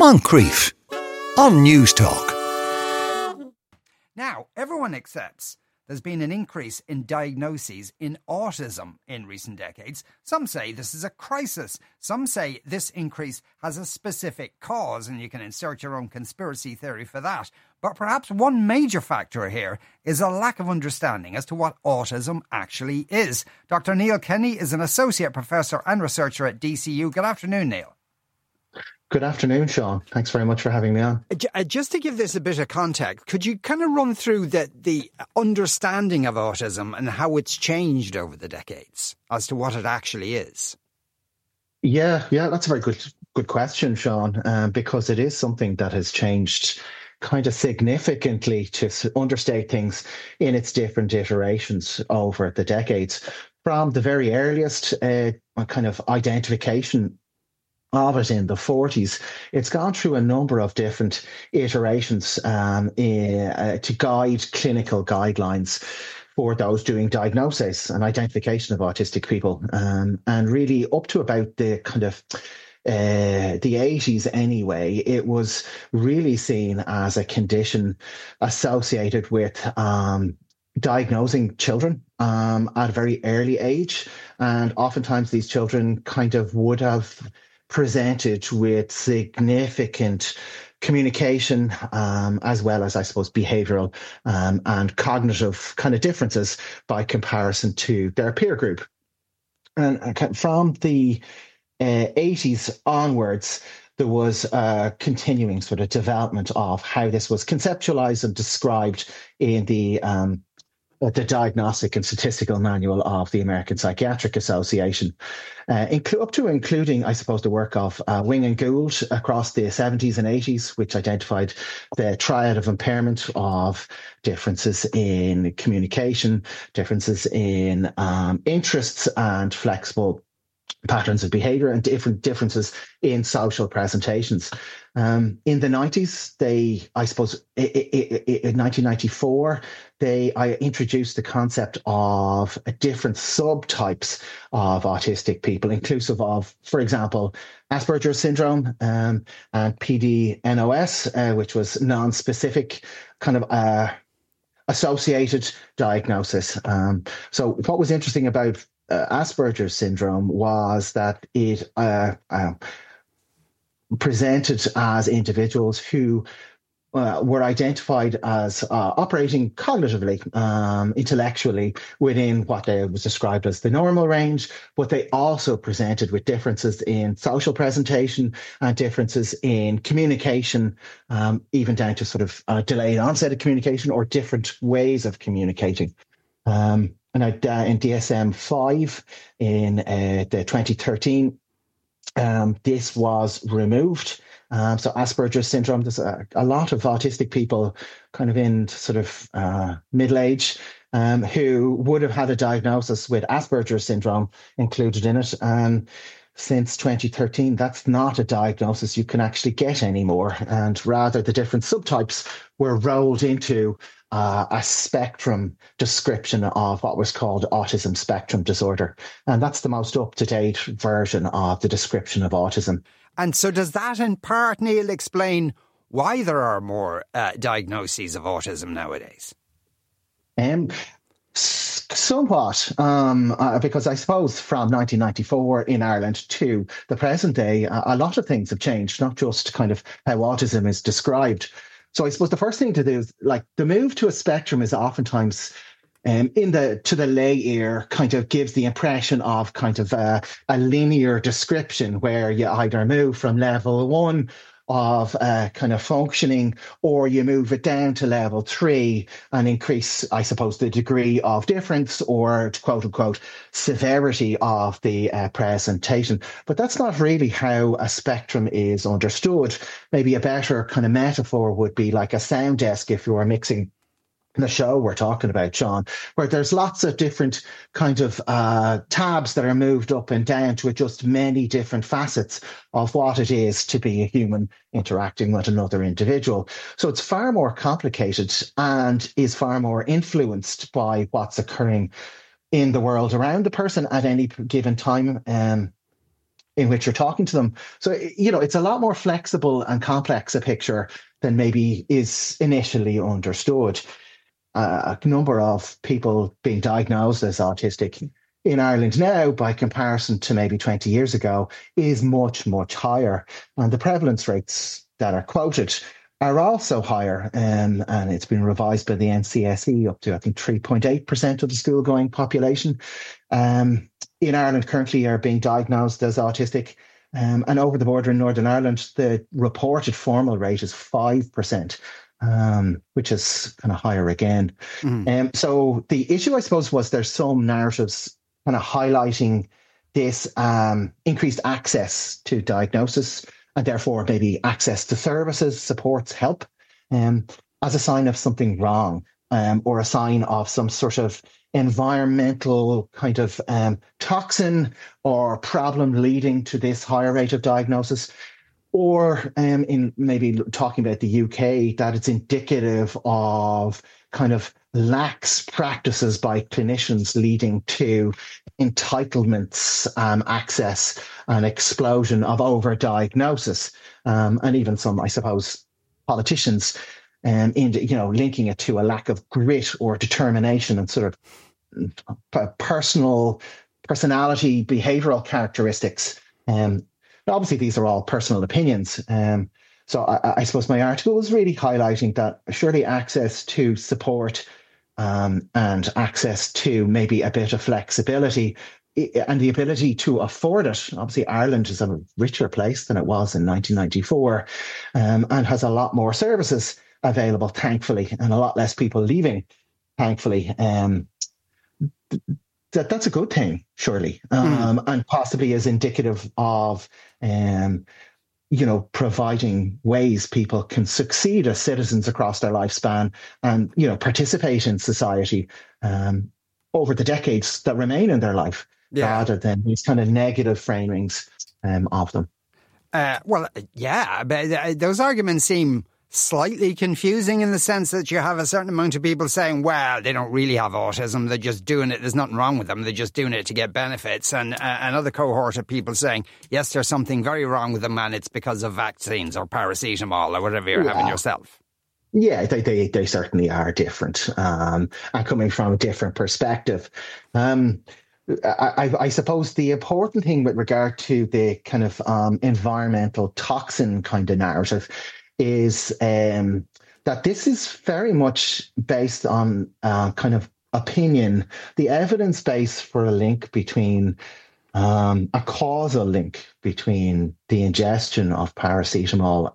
Moncrief on News Talk. Now, everyone accepts there's been an increase in diagnoses in autism in recent decades. Some say this is a crisis. Some say this increase has a specific cause, and you can insert your own conspiracy theory for that. But perhaps one major factor here is a lack of understanding as to what autism actually is. Dr. Neil Kenny is an associate professor and researcher at DCU. Good afternoon, Neil. Good afternoon, Sean. Thanks very much for having me on. Just to give this a bit of context, could you kind of run through the understanding of autism and how it's changed over the decades as to what it actually is? Yeah, that's a very good question, Sean, because it is something that has changed kind of significantly, to understate things, in its different iterations over the decades. From the very earliest kind of identification of it in the 40s, it's gone through a number of different iterations to guide clinical guidelines for those doing diagnosis and identification of autistic people, and really up to about the kind of the 80s anyway, it was really seen as a condition associated with diagnosing children at a very early age, and oftentimes these children kind of would have presented with significant communication, as well as, I suppose, behavioural and cognitive kind of differences by comparison to their peer group. And from the 80s onwards, there was a continuing sort of development of how this was conceptualised and described in the Diagnostic and Statistical Manual of the American Psychiatric Association, up to including, I suppose, the work of Wing and Gould across the 70s and 80s, which identified the triad of impairment of differences in communication, differences in interests and flexible patterns of behaviour, and differences in social presentations. In the 90s, in 1994, I introduced the concept of different subtypes of autistic people, inclusive of, for example, Asperger's syndrome and PDNOS, which was non-specific kind of associated diagnosis. So what was interesting about Asperger's syndrome was that it presented as individuals who were identified as operating cognitively, intellectually within what was described as the normal range, but they also presented with differences in social presentation and differences in communication, even down to sort of delayed onset of communication or different ways of communicating. And in DSM-5 in the 2013, this was removed. So Asperger's syndrome, there's a lot of autistic people kind of in sort of middle age who would have had a diagnosis with Asperger's syndrome included in it. And since 2013, that's not a diagnosis you can actually get anymore. And rather, the different subtypes were rolled into a spectrum description of what was called autism spectrum disorder. And that's the most up-to-date version of the description of autism. And so does that in part, Neil, explain why there are more diagnoses of autism nowadays? Somewhat, because I suppose from 1994 in Ireland to the present day, a lot of things have changed, not just kind of how autism is described. So I suppose the first thing to do is, like, the move to a spectrum is oftentimes to the lay ear kind of gives the impression of kind of a linear description where you either move from level 1 of kind of functioning, or you move it down to level 3 and increase, I suppose, the degree of difference or quote unquote severity of the presentation. But that's not really how a spectrum is understood. Maybe a better kind of metaphor would be like a sound desk if you were mixing the show we're talking about, Sean, where there's lots of different kind of tabs that are moved up and down to adjust many different facets of what it is to be a human interacting with another individual. So it's far more complicated and is far more influenced by what's occurring in the world around the person at any given time. in which you're talking to them. So, it's a lot more flexible and complex a picture than maybe is initially understood. A number of people being diagnosed as autistic in Ireland now, by comparison to maybe 20 years ago, is much, much higher. And the prevalence rates that are quoted are also higher. And it's been revised by the NCSE up to, I think, 3.8% of the school-going population in Ireland currently are being diagnosed as autistic. And over the border in Northern Ireland, the reported formal rate is 5%. Which is kind of higher again. So the issue, I suppose, was there's some narratives kind of highlighting this increased access to diagnosis and therefore maybe access to services, supports, help as a sign of something wrong or a sign of some sort of environmental kind of toxin or problem leading to this higher rate of diagnosis. Or in maybe talking about the UK, that it's indicative of kind of lax practices by clinicians leading to entitlements, access, and explosion of overdiagnosis, and even some, I suppose, politicians, linking it to a lack of grit or determination and sort of personality, behavioural characteristics. Obviously, these are all personal opinions. So I suppose my article was really highlighting that surely access to support and access to maybe a bit of flexibility and the ability to afford it. Obviously, Ireland is a richer place than it was in 1994 and has a lot more services available, thankfully, and a lot less people leaving, thankfully. That's a good thing, surely, and possibly is indicative of, providing ways people can succeed as citizens across their lifespan and, participate in society over the decades that remain in their life, rather than these kind of negative framings of them. But those arguments seem slightly confusing in the sense that you have a certain amount of people saying, well, they don't really have autism, they're just doing it, there's nothing wrong with them, they're just doing it to get benefits, and another cohort of people saying, yes, there's something very wrong with them and it's because of vaccines or paracetamol or whatever you're having yourself. Yeah, they certainly are different, and coming from a different perspective. I suppose the important thing with regard to the kind of environmental toxin kind of narrative is that this is very much based on kind of opinion. The evidence base for a link between a causal link between the ingestion of paracetamol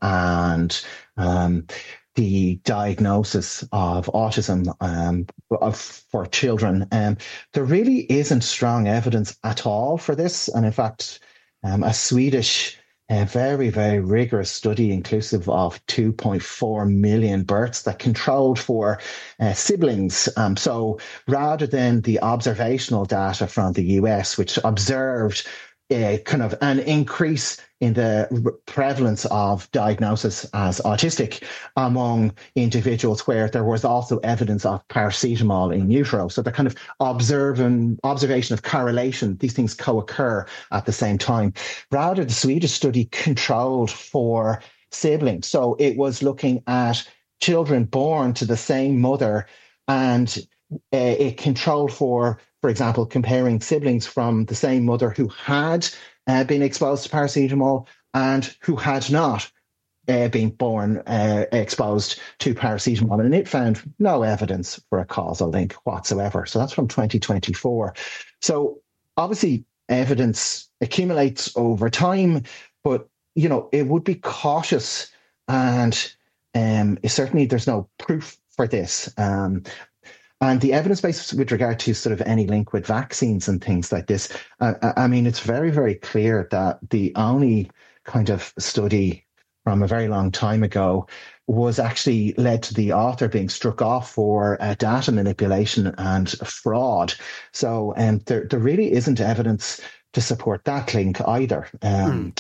and the diagnosis of autism for children. There really isn't strong evidence at all for this. And in fact, a Swedish very, very rigorous study inclusive of 2.4 million births that controlled for siblings. So rather than the observational data from the US, which observed kind of an increase in the prevalence of diagnosis as autistic among individuals where there was also evidence of paracetamol in utero. So the kind of observation of correlation, these things co-occur at the same time. Rather, the Swedish study controlled for siblings. So it was looking at children born to the same mother, and it controlled for example, comparing siblings from the same mother who had been exposed to paracetamol and who had not been born exposed to paracetamol. And it found no evidence for a causal link whatsoever. So that's from 2024. So obviously evidence accumulates over time, but, it would be cautious, and certainly there's no proof for this. And the evidence base with regard to sort of any link with vaccines and things like this, it's very, very clear that the only kind of study from a very long time ago was actually led to the author being struck off for data manipulation and fraud. So there really isn't evidence to support that link either. And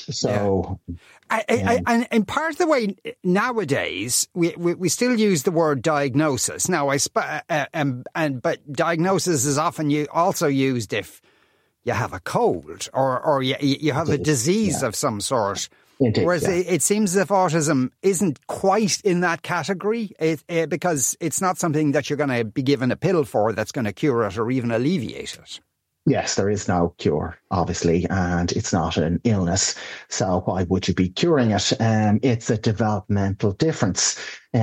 part of the way nowadays we still use the word diagnosis. Now, but diagnosis is often also used if you have a cold or you have a disease of some sort. Indeed, Whereas it seems as if autism isn't quite in that category because it's not something that you're going to be given a pill for that's going to cure it or even alleviate it. Yes, there is no cure, obviously, and it's not an illness. So why would you be curing it? It's a developmental difference.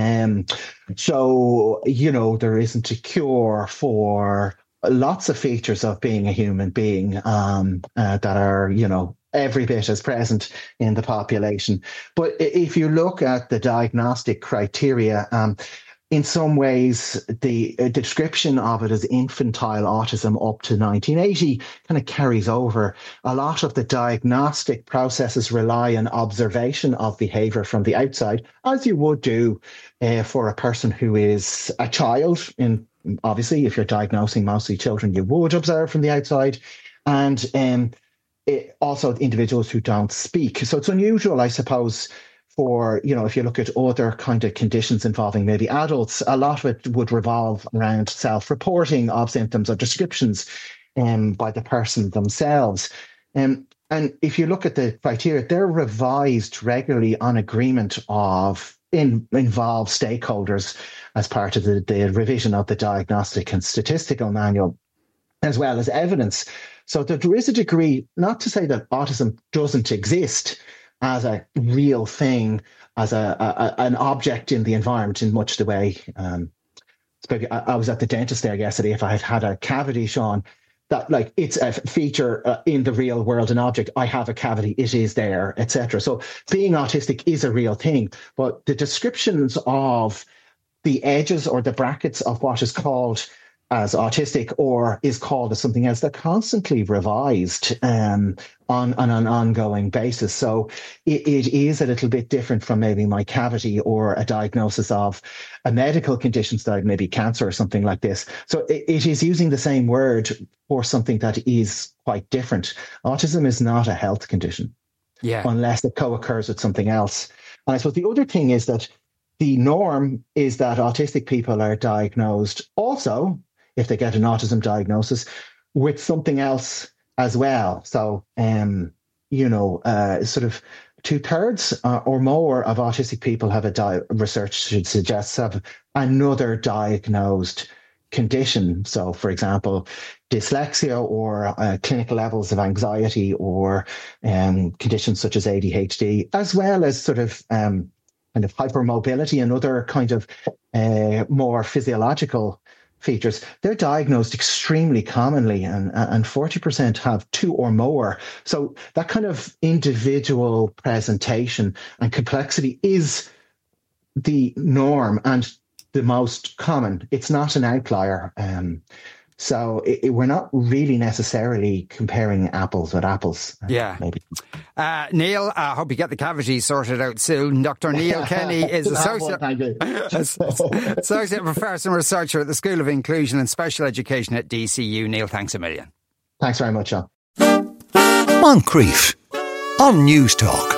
So, there isn't a cure for lots of features of being a human being that are, every bit as present in the population. But if you look at the diagnostic criteria, in some ways, the description of it as infantile autism up to 1980 kind of carries over. A lot of the diagnostic processes rely on observation of behaviour from the outside, as you would do for a person who is a child. Obviously, if you're diagnosing mostly children, you would observe from the outside. And also individuals who don't speak. So it's unusual, I suppose, for, if you look at other kind of conditions involving maybe adults, a lot of it would revolve around self-reporting of symptoms or descriptions by the person themselves. And if you look at the criteria, they're revised regularly on agreement of involved stakeholders as part of the revision of the Diagnostic and Statistical Manual, as well as evidence. So there is a degree, not to say that autism doesn't exist as a real thing, as an object in the environment in much the way. I was at the dentist there yesterday. If I had a cavity, Sean, that it's a feature in the real world, an object. I have a cavity, it is there, etc. So being autistic is a real thing, but the descriptions of the edges or the brackets of what is called as autistic or is called as something else, they're constantly revised on an ongoing basis. So it is a little bit different from maybe my cavity or a diagnosis of a medical condition, like maybe cancer or something like this. So it is using the same word for something that is quite different. Autism is not a health condition unless it co-occurs with something else. And I suppose the other thing is that the norm is that autistic people are diagnosed also, if they get an autism diagnosis, with something else as well. So, sort of 2/3 or more of autistic people have research suggests have another diagnosed condition. So, for example, dyslexia or clinical levels of anxiety or conditions such as ADHD, as well as sort of kind of hypermobility and other kind of more physiological features. They're diagnosed extremely commonly, and 40% have 2 or more. So that kind of individual presentation and complexity is the norm and the most common. It's not an outlier. So we're not really necessarily comparing apples with apples. Maybe. Neil, I hope you get the cavity sorted out soon. Dr. Neil Kenny is Associate Professor and Researcher at the School of Inclusion and Special Education at DCU. Neil, thanks a million. Thanks very much, John. Moncrief on News Talk.